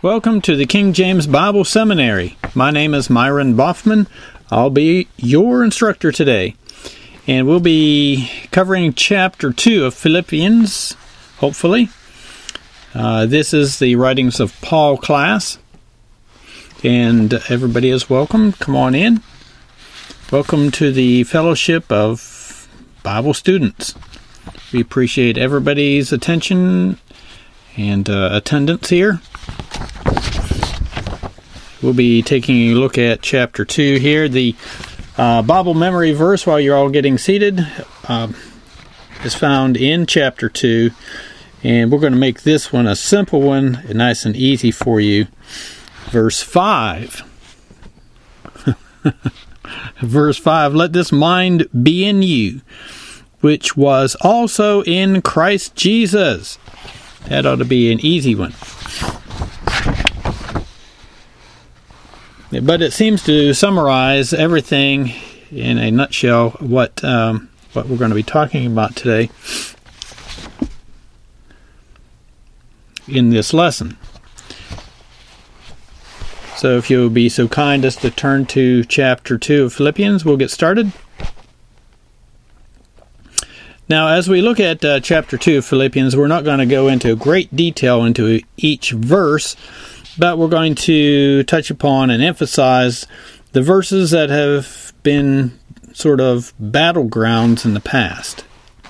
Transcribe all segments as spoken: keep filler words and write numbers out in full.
Welcome to the King James Bible Seminary. My name is Myron Boffman. I'll be your instructor today. And we'll be covering chapter two of Philippians, hopefully. Uh, this is the writings of Paul class. And everybody is welcome. Come on in. Welcome to the fellowship of Bible students. We appreciate everybody's attention and uh, attendance here. We'll be taking a look at chapter two here. The uh, Bible memory verse, while you're all getting seated, uh, is found in chapter two. And we're going to make this one a simple one, nice and easy for you. Verse five. Verse five, let this mind be in you, which was also in Christ Jesus. That ought to be an easy one. But it seems to summarize everything in a nutshell, what um, what we're going to be talking about today in this lesson. So if you'll be so kind as to turn to chapter two of Philippians, we'll get started. Now, as we look at uh, chapter two of Philippians, we're not going to go into great detail into each verse, but we're going to touch upon and emphasize the verses that have been sort of battlegrounds in the past.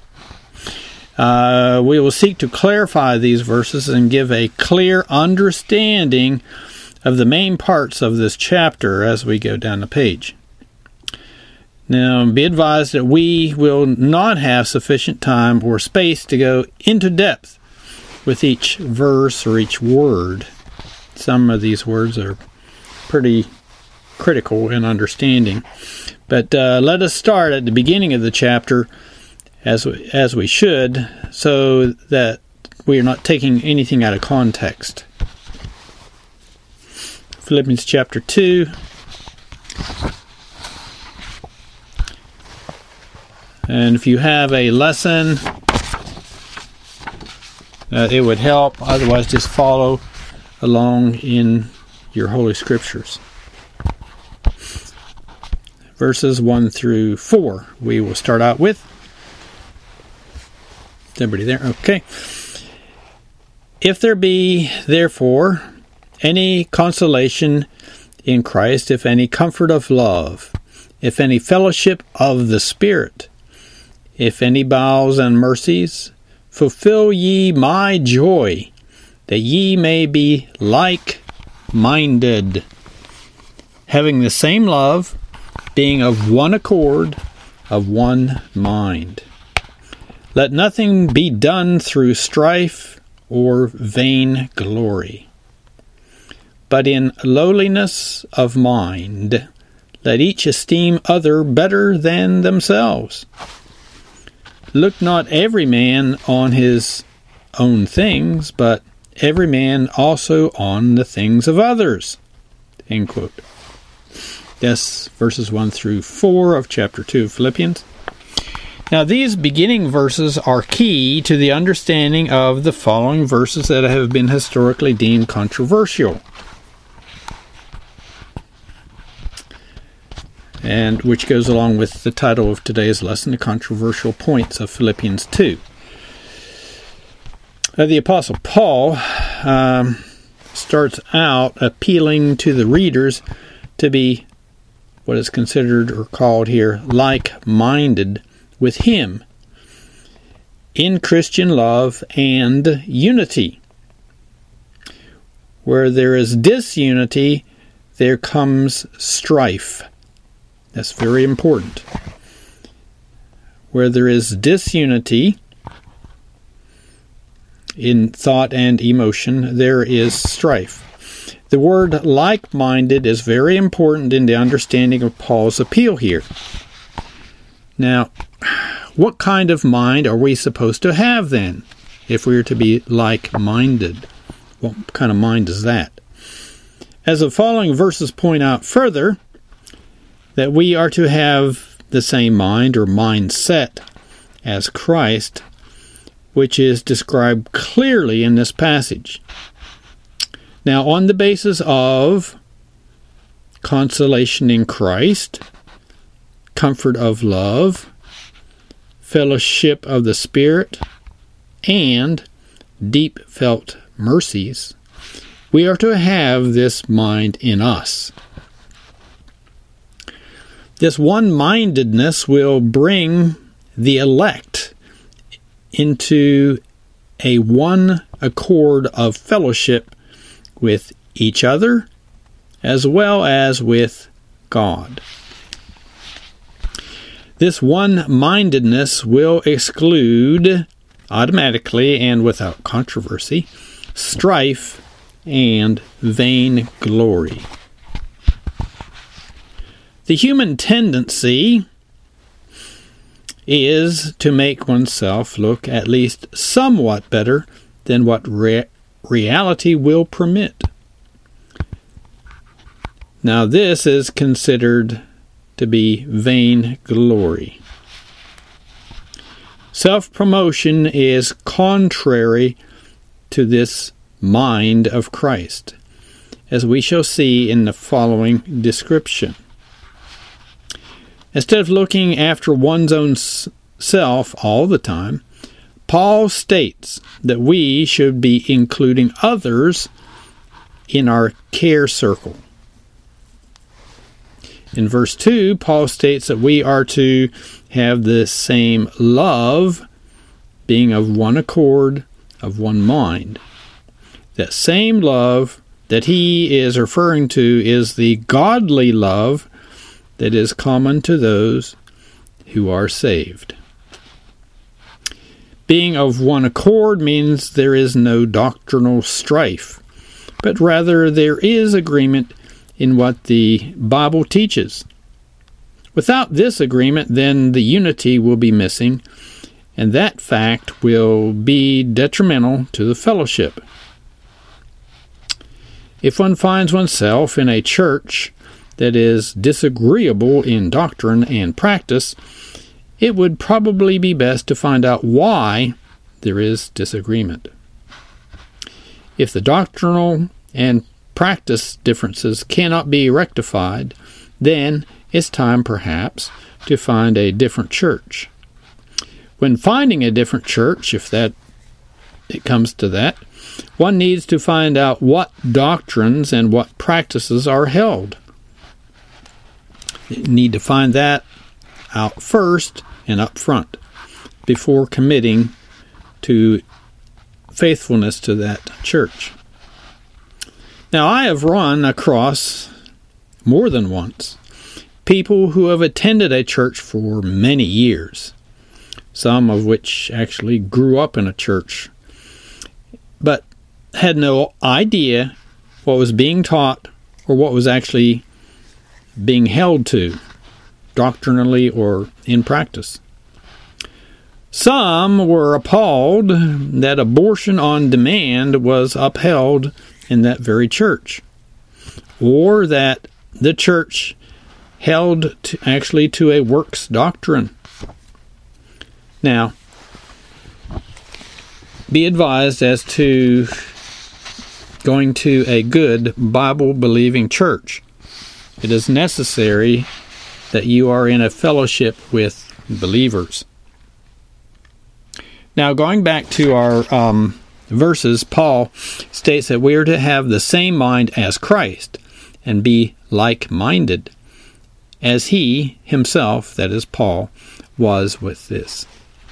Uh, we will seek to clarify these verses and give a clear understanding of the main parts of this chapter as we go down the page. Now, be advised that we will not have sufficient time or space to go into depth with each verse or each word. Some of these words are pretty critical in understanding. But uh, let us start at the beginning of the chapter, as we, as we should, so that we are not taking anything out of context. Philippians chapter two. And if you have a lesson, uh, it would help. Otherwise, just follow along in your Holy Scriptures. Verses one through four we will start out with. Is everybody there? Okay. If there be, therefore, any consolation in Christ, if any comfort of love, if any fellowship of the Spirit, if any bowels and mercies, fulfill ye my joy, that ye may be like-minded, having the same love, being of one accord, of one mind. Let nothing be done through strife or vain glory, but in lowliness of mind, let each esteem other better than themselves. Look not every man on his own things, but every man also on the things of others. End quote. That's verses one through four of chapter two of Philippians. Now, these beginning verses are key to the understanding of the following verses that have been historically deemed controversial, and which goes along with the title of today's lesson, The Controversial Points of Philippians two. Uh, the Apostle Paul um, starts out appealing to the readers to be what is considered or called here like-minded with him in Christian love and unity. Where there is disunity, there comes strife. That's very important. Where there is disunity in thought and emotion, there is strife. The word like-minded is very important in the understanding of Paul's appeal here. Now, what kind of mind are we supposed to have then, if we are to be like-minded? What kind of mind is that? As the following verses point out further, that we are to have the same mind or mindset as Christ, which is described clearly in this passage. Now, on the basis of consolation in Christ, comfort of love, fellowship of the Spirit, and deep felt mercies, we are to have this mind in us. This one-mindedness will bring the elect into a one accord of fellowship with each other as well as with God. This one-mindedness will exclude, automatically and without controversy, strife and vain glory. The human tendency is to make oneself look at least somewhat better than what re- reality will permit. Now, this is considered to be vain glory. Self-promotion is contrary to this mind of Christ, as we shall see in the following description. Instead of looking after one's own self all the time, Paul states that we should be including others in our care circle. In verse two, Paul states that we are to have the same love, being of one accord, of one mind. That same love that he is referring to is the godly love that is common to those who are saved. Being of one accord means there is no doctrinal strife, but rather there is agreement in what the Bible teaches. Without this agreement, then the unity will be missing, and that fact will be detrimental to the fellowship. If one finds oneself in a church that is disagreeable in doctrine and practice, it would probably be best to find out why there is disagreement. If the doctrinal and practice differences cannot be rectified, then it's time perhaps to find a different church. When finding a different church, if that it comes to that, one needs to find out what doctrines and what practices are held. You need to find that out first and up front before committing to faithfulness to that church. Now, I have run across more than once people who have attended a church for many years, some of which actually grew up in a church, but had no idea what was being taught or what was actually being held to, doctrinally or in practice. Some were appalled that abortion on demand was upheld in that very church, or that the church held to, actually to a works doctrine. Now, be advised as to going to a good Bible-believing church. It is necessary that you are in a fellowship with believers. Now, going back to our um, verses, Paul states that we are to have the same mind as Christ and be like-minded, as he himself, that is Paul, was with this.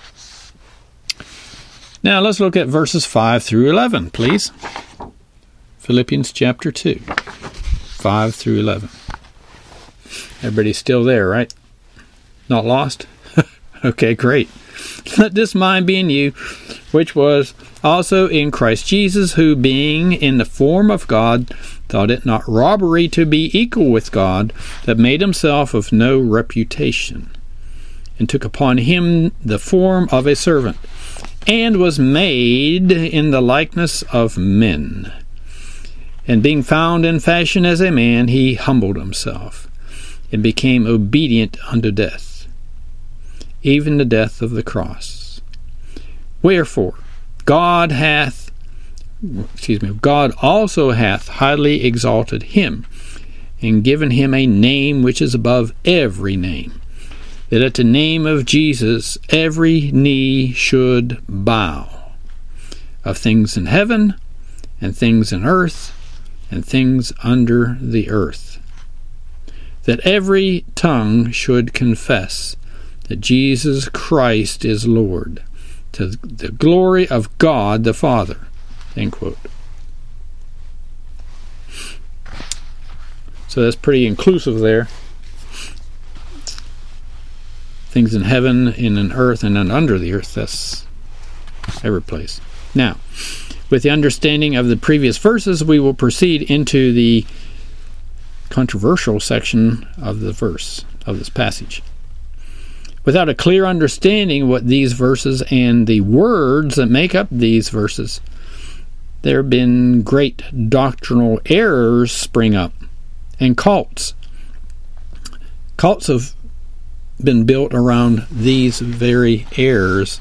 Now, let's look at verses five through eleven, please. Philippians chapter two, five through eleven. Everybody's still there, right? Not lost? Okay, great. Let this mind be in you, which was also in Christ Jesus, who being in the form of God, thought it not robbery to be equal with God, but made himself of no reputation, and took upon him the form of a servant, and was made in the likeness of men. And being found in fashion as a man, he humbled himself, and became obedient unto death, even the death of the cross. Wherefore God hath excuse me, God also hath highly exalted him, and given him a name which is above every name, that at the name of Jesus every knee should bow, of things in heaven, and things in earth, and things under the earth, that every tongue should confess that Jesus Christ is Lord, to the glory of God the Father." End quote. So that's pretty inclusive there. Things in heaven, and in earth, and under the earth. That's every place. Now, with the understanding of the previous verses, we will proceed into the controversial section of the verse, of this passage. Without a clear understanding of what these verses and the words that make up these verses, there have been great doctrinal errors spring up, and cults. Cults have been built around these very errors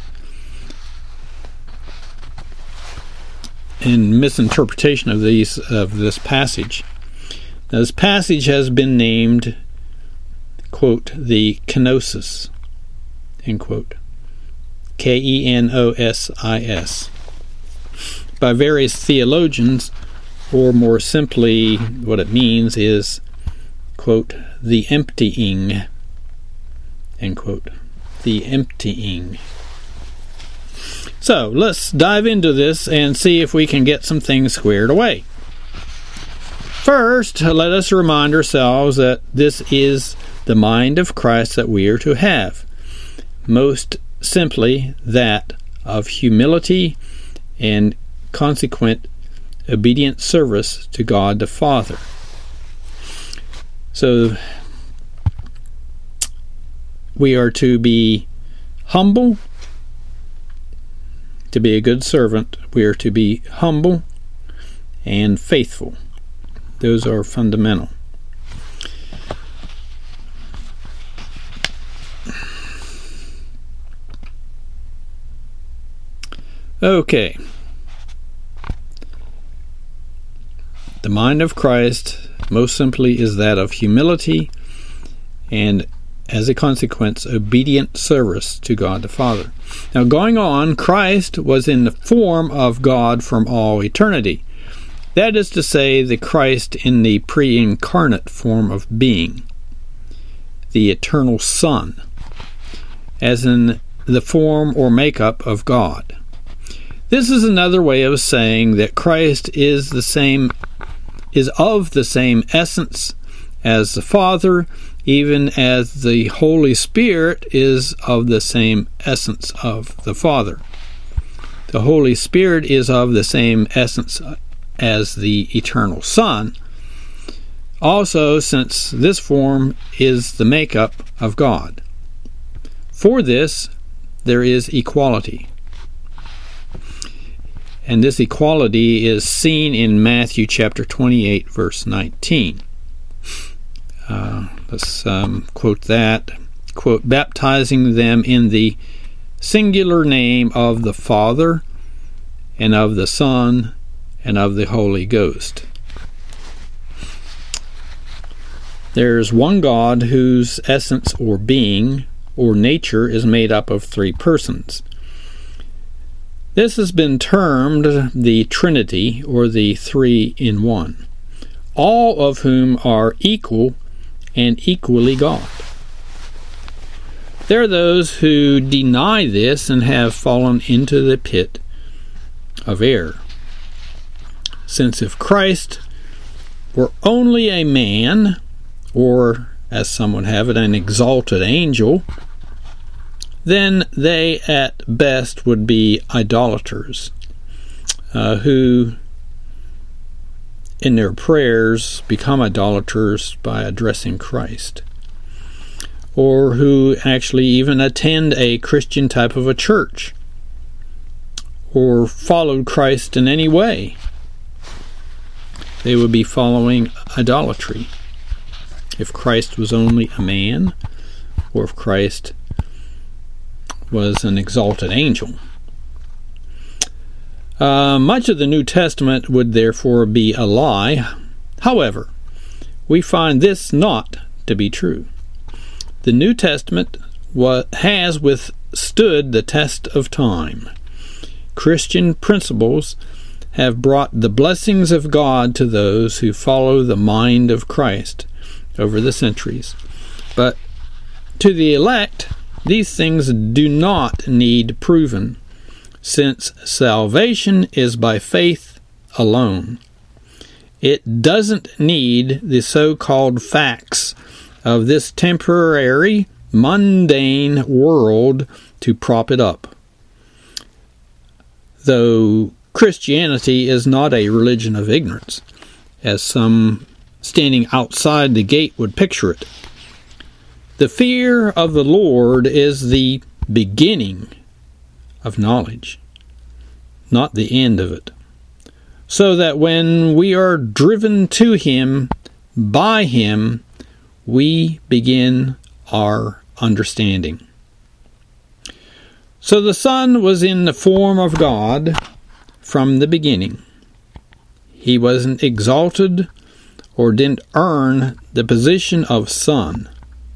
and misinterpretation of these of this passage. Now, this passage has been named, quote, the kenosis, end quote, K E N O S I S, by various theologians, or more simply, what it means is, quote, the emptying, end quote, the emptying. So, let's dive into this and see if we can get some things squared away. First, let us remind ourselves that this is the mind of Christ that we are to have. Most simply, that of humility and consequent obedient service to God the Father. So, we are to be humble. To be a good servant, we are to be humble and faithful. Those are fundamental. Okay. The mind of Christ, most simply, is that of humility and, as a consequence, obedient service to God the Father. Now, going on, Christ was in the form of God from all eternity. That is to say, the Christ in the pre-incarnate form of being, the eternal Son, as in the form or makeup of God. This is another way of saying that Christ is the same, is of the same essence as the Father, even as the Holy Spirit is of the same essence of the Father. The Holy Spirit is of the same essence as the eternal Son. Also, since this form is the makeup of God. For this, there is equality. And this equality is seen in Matthew chapter twenty-eight, verse nineteen. Uh, let's um, quote that. Quote, baptizing them in the singular name of the Father, and of the Son, and of the Holy Ghost. There's one God whose essence or being or nature is made up of three persons. This has been termed the Trinity, or the Three in One, all of whom are equal and equally God. There are those who deny this and have fallen into the pit of error. Since if Christ were only a man, or, as some would have it, an exalted angel, then they at best would be idolaters, uh, who in their prayers become idolaters by addressing Christ, or who actually even attend a Christian type of a church, or followed Christ in any way. They would be following idolatry. If Christ was only a man, or if Christ was an exalted angel. Uh, much of the New Testament would therefore be a lie. However, we find this not to be true. The New Testament wa- has withstood the test of time. Christian principles have brought the blessings of God to those who follow the mind of Christ over the centuries. But to the elect, these things do not need proven, since salvation is by faith alone. It doesn't need the so-called facts of this temporary, mundane world to prop it up. Though Christianity is not a religion of ignorance, as some standing outside the gate would picture it. The fear of the Lord is the beginning of knowledge, not the end of it, so that when we are driven to Him by Him, we begin our understanding. So the Son was in the form of God from the beginning. He wasn't exalted or didn't earn the position of Son.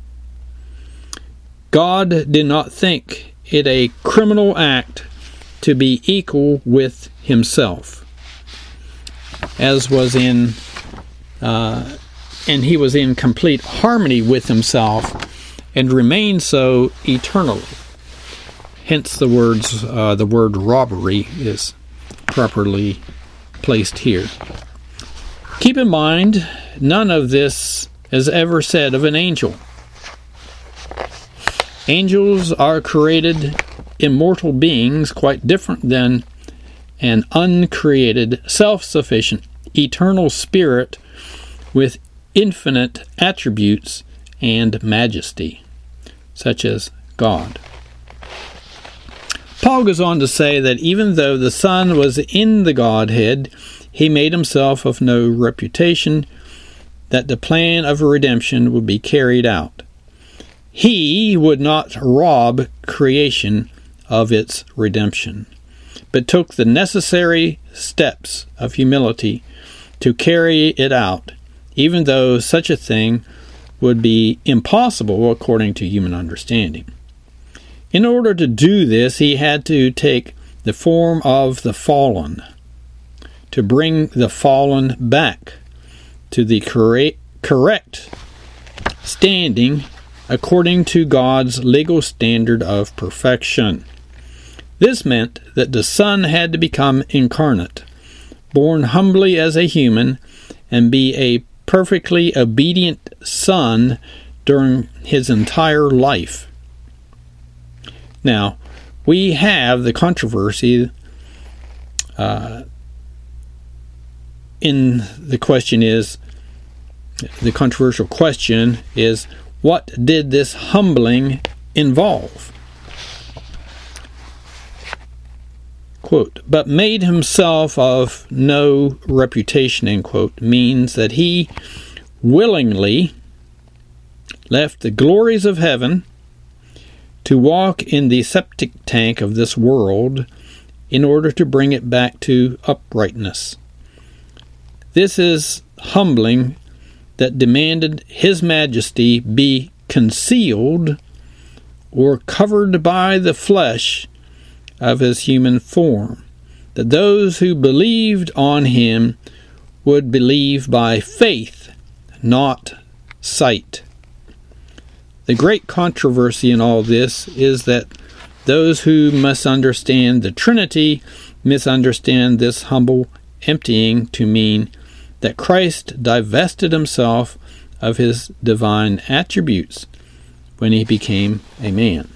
God did not think it a criminal act to be equal with Himself, as was in, uh, and He was in complete harmony with Himself, and remained so eternally. Hence, the words, uh, the word robbery is properly placed here. Keep in mind, none of this is ever said of an angel. Angels are created immortal beings quite different than an uncreated, self-sufficient, eternal spirit with infinite attributes and majesty, such as God. Paul goes on to say that even though the Son was in the Godhead, He made Himself of no reputation, that the plan of redemption would be carried out. He would not rob creation of its redemption, but took the necessary steps of humility to carry it out, even though such a thing would be impossible according to human understanding. In order to do this, He had to take the form of the fallen, to bring the fallen back to the correct, correct standing according to God's legal standard of perfection. This meant that the Son had to become incarnate, born humbly as a human, and be a perfectly obedient Son during His entire life. Now, we have the controversy uh, in the question is, the controversial question is, what did this humbling involve? Quote, but made Himself of no reputation, end quote, means that He willingly left the glories of heaven to walk in the septic tank of this world in order to bring it back to uprightness. This is humbling that demanded His majesty be concealed or covered by the flesh of His human form, that those who believed on Him would believe by faith, not sight. The great controversy in all this is that those who misunderstand the Trinity misunderstand this humble emptying to mean that Christ divested Himself of His divine attributes when He became a man.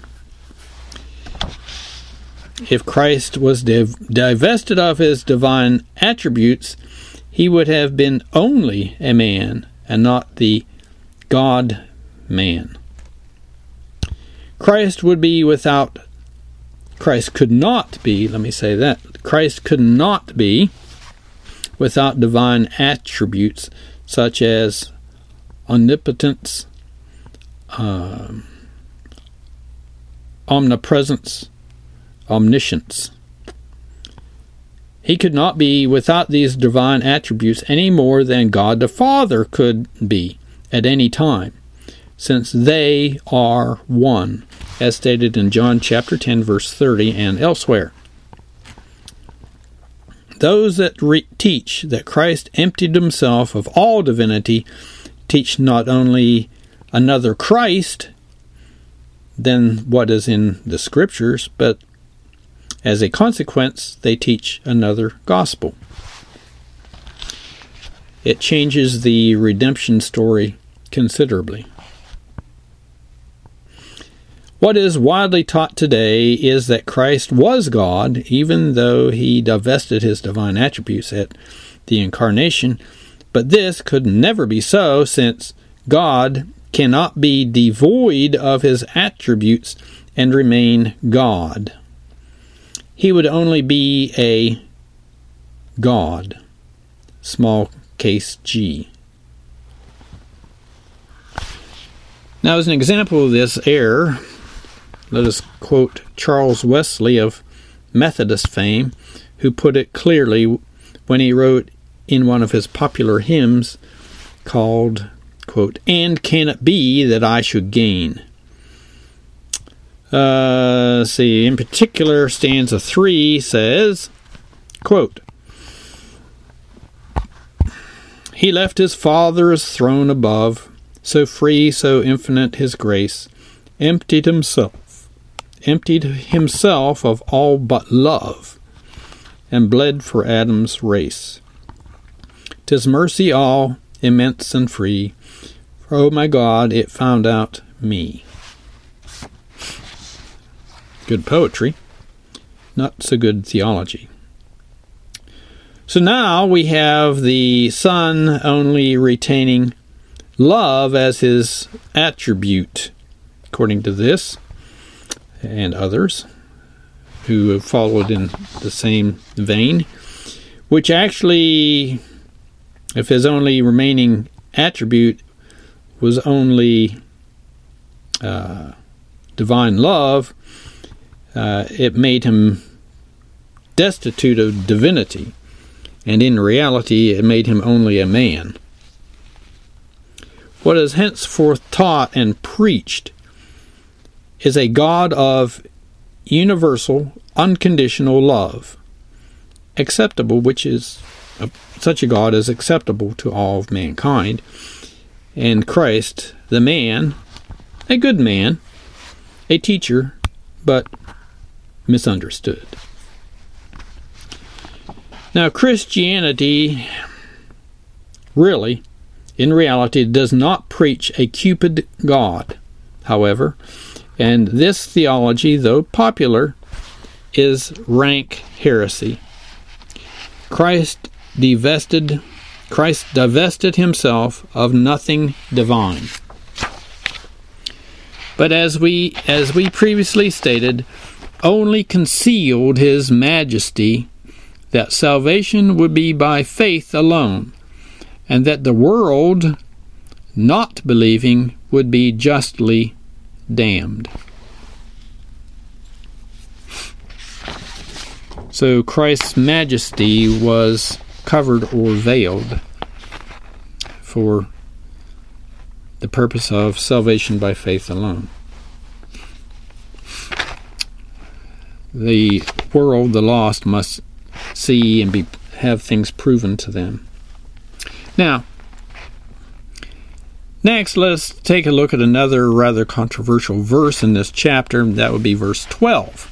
If Christ was div- divested of His divine attributes, He would have been only a man and not the God-man. Christ would be without, Christ could not be, let me say that, Christ could not be without divine attributes such as omnipotence, uh, omnipresence, omniscience. He could not be without these divine attributes any more than God the Father could be at any time, since they are one, as stated in John chapter ten, verse thirty, and elsewhere. Those that re- teach that Christ emptied himself of all divinity teach not only another Christ than what is in the Scriptures, but as a consequence, they teach another gospel. It changes the redemption story considerably. What is widely taught today is that Christ was God, even though he divested his divine attributes at the incarnation, but this could never be so, since God cannot be devoid of his attributes and remain God. He would only be a God, small case g. Now, as an example of this error, let us quote Charles Wesley of Methodist fame, who put it clearly when he wrote in one of his popular hymns called, quote, "And can it be that I should gain?" Uh, let's see, in particular, stanza three says, quote, "He left his Father's throne above, so free, so infinite his grace, emptied himself, emptied himself of all but love, and bled for Adam's race. 'Tis mercy all, immense and free, for, oh my God, it found out me." Good poetry, not so good theology. So now we have the Son only retaining love as his attribute, according to this and others who have followed in the same vein, which actually, if his only remaining attribute was only uh, divine love, Uh, it made him destitute of divinity, and in reality it made him only a man. What is henceforth taught and preached is a God of universal, unconditional love, acceptable, which is a, such a God is acceptable to all of mankind, and Christ, the man, a good man, a teacher, but misunderstood. Now, Christianity really, in reality, does not preach a Cupid God, however, and this theology, though popular, is rank heresy. Christ divested, Christ divested himself of nothing divine. But as we, as we previously stated, only concealed his majesty, that salvation would be by faith alone, and that the world, not believing, would be justly damned. So Christ's majesty was covered or veiled for the purpose of salvation by faith alone. The world, the lost, must see and be have things proven to them. Now, next, let's take a look at another rather controversial verse in this chapter. That would be verse twelve.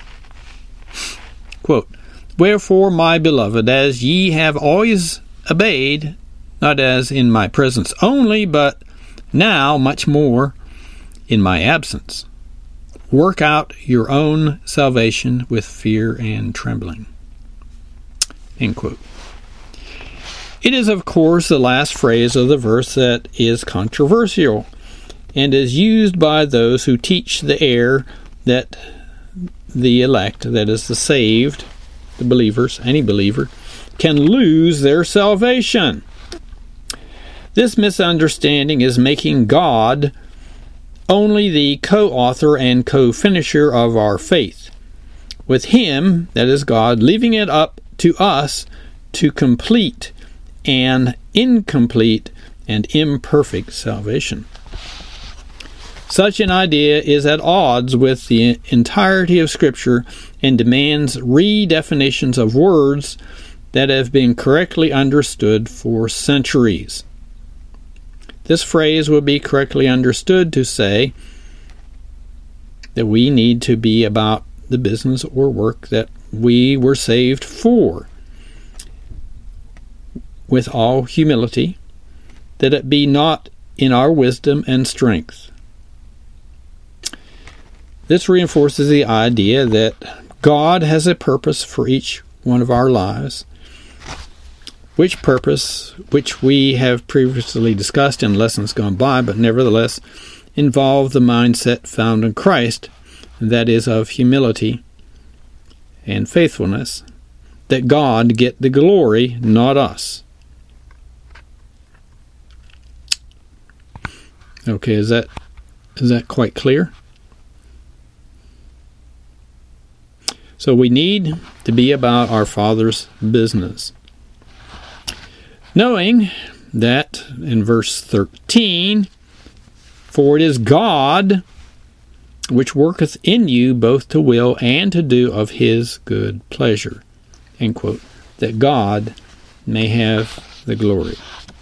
Quote, "Wherefore, my beloved, as ye have always obeyed, not as in my presence only, but now much more in my absence, work out your own salvation with fear and trembling." End quote. It is, of course, the last phrase of the verse that is controversial and is used by those who teach the error that the elect, that is the saved, the believers, any believer, can lose their salvation. This misunderstanding is making God only the co-author and co-finisher of our faith, with him, that is God, leaving it up to us to complete an incomplete and imperfect salvation. Such an idea is at odds with the entirety of Scripture and demands redefinitions of words that have been correctly understood for centuries. This phrase would be correctly understood to say that we need to be about the business or work that we were saved for, with all humility, that it be not in our wisdom and strength. This reinforces the idea that God has a purpose for each one of our lives, which purpose, which we have previously discussed in lessons gone by, but nevertheless involve the mindset found in Christ, and that is of humility and faithfulness, that God get the glory, not us. Okay, is that is that quite clear? So we need to be about our Father's business. Knowing that, in verse thirteen, for it is God which worketh in you both to will and to do of his good pleasure, end quote, that God may have the glory.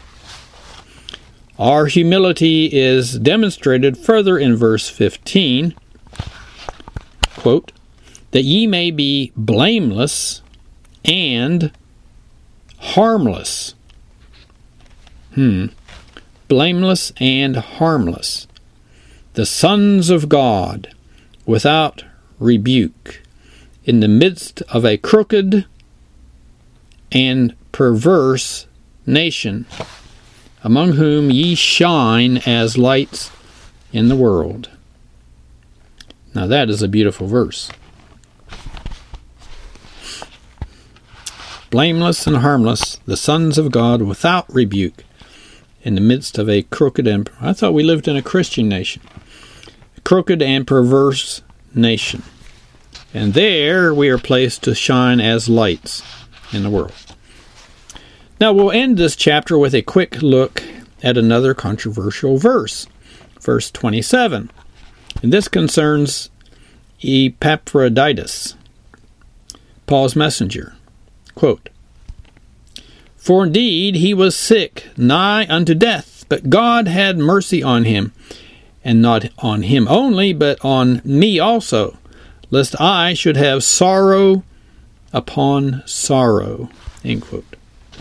Our humility is demonstrated further in verse fifteen, quote, that ye may be blameless and harmless. Hmm. Blameless and harmless. The sons of God, without rebuke, in the midst of a crooked and perverse nation, among whom ye shine as lights in the world. Now that is a beautiful verse. Blameless and harmless, the sons of God without rebuke, in the midst of a crooked and... I thought we lived in a Christian nation. A crooked and perverse nation. And there we are placed to shine as lights in the world. Now we'll end this chapter with a quick look at another controversial verse. Verse twenty-seven. And this concerns Epaphroditus, Paul's messenger. Quote, for indeed he was sick, nigh unto death, but God had mercy on him, and not on him only, but on me also, lest I should have sorrow upon sorrow. End quote.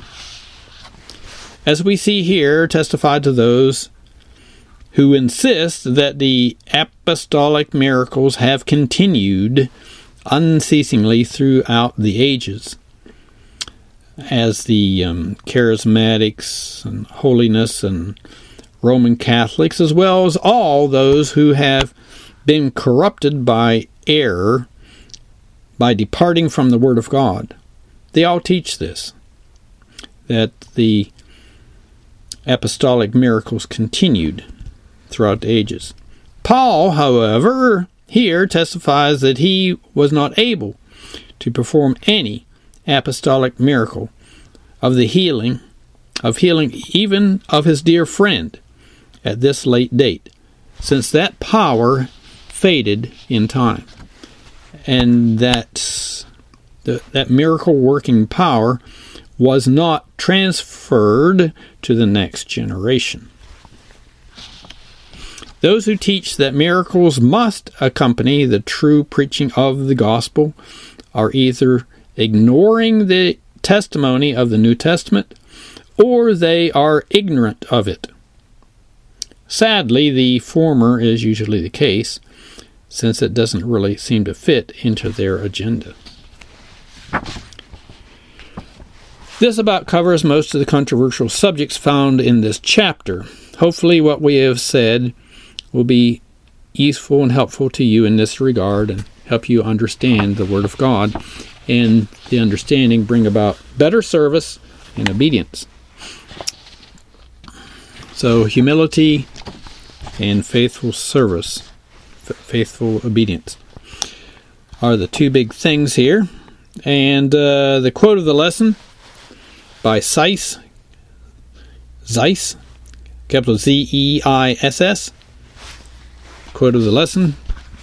As we see here, testified to those who insist that the apostolic miracles have continued unceasingly throughout the ages, as the um, charismatics and holiness and Roman Catholics, as well as all those who have been corrupted by error by departing from the Word of God. They all teach this, that the apostolic miracles continued throughout the ages. Paul, however, here testifies that he was not able to perform any apostolic miracle of the healing, of healing even of his dear friend at this late date, since that power faded in time, and that the, that miracle-working power was not transferred to the next generation. Those who teach that miracles must accompany the true preaching of the gospel are either ignoring the testimony of the New Testament, or they are ignorant of it. Sadly, the former is usually the case, since it doesn't really seem to fit into their agenda. This about covers most of the controversial subjects found in this chapter. Hopefully what we have said will be useful and helpful to you in this regard and help you understand the Word of God, and the understanding bring about better service and obedience. So humility and faithful service, f- faithful obedience, are the two big things here. And uh, the quote of the lesson by Zeiss, Zeiss, capital Z E I S S. Quote of the lesson: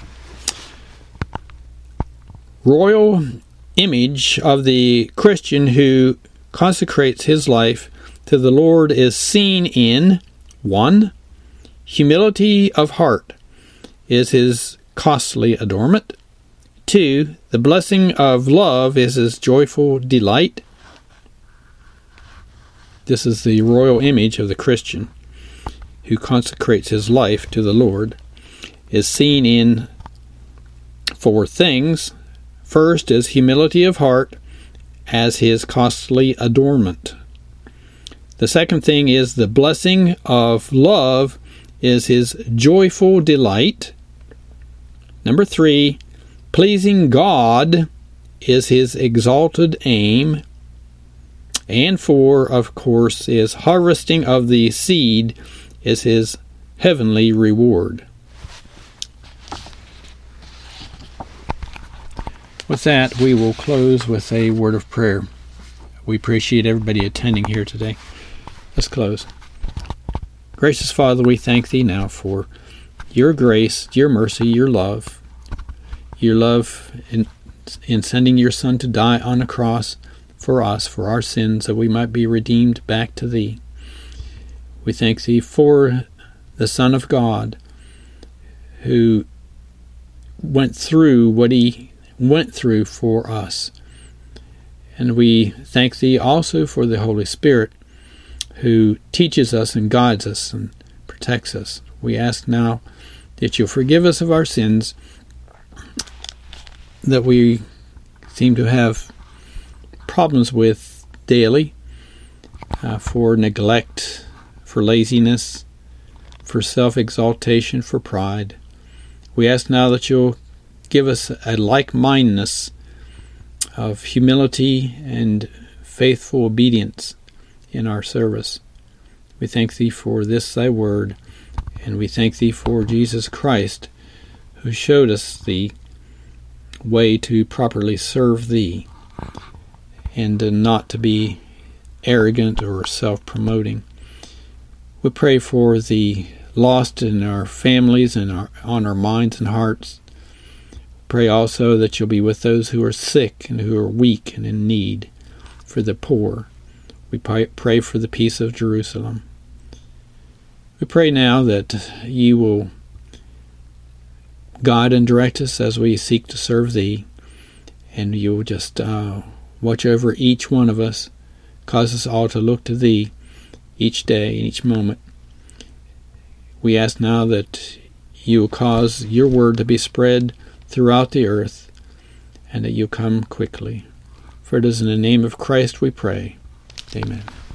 royal image of the Christian who consecrates his life to the Lord is seen in one. Humility of heart is his costly adornment. Two. The blessing of love is his joyful delight. This is the royal image of the Christian who consecrates his life to the Lord, is seen in four things. First is humility of heart as his costly adornment. The second thing is the blessing of love is his joyful delight. Number three, pleasing God is his exalted aim. And four, of course, is harvesting of the seed is his heavenly reward. With that, we will close with a word of prayer. We appreciate everybody attending here today. Let's close. Gracious Father, we thank Thee now for Your grace, Your mercy, Your love, Your love in, in sending Your Son to die on the cross for us, for our sins, that we might be redeemed back to Thee. We thank Thee for the Son of God who went through what He went through for us. And we thank Thee also for the Holy Spirit who teaches us and guides us and protects us. We ask now that You'll forgive us of our sins that we seem to have problems with daily, uh, for neglect, for laziness, for self-exaltation, for pride. We ask now that You'll give us a like-mindedness of humility and faithful obedience in our service. We thank Thee for this Thy word, and we thank Thee for Jesus Christ, who showed us the way to properly serve Thee, and uh, not to be arrogant or self-promoting. We pray for the lost in our families and our, on our minds and hearts. Pray also that You'll be with those who are sick and who are weak and in need, for the poor. We pray for the peace of Jerusalem. We pray now that You will guide and direct us as we seek to serve Thee, and You will just uh, watch over each one of us, cause us all to look to Thee each day, each moment. We ask now that You will cause Your word to be spread throughout the earth, and that You come quickly. For it is in the name of Christ we pray. Amen.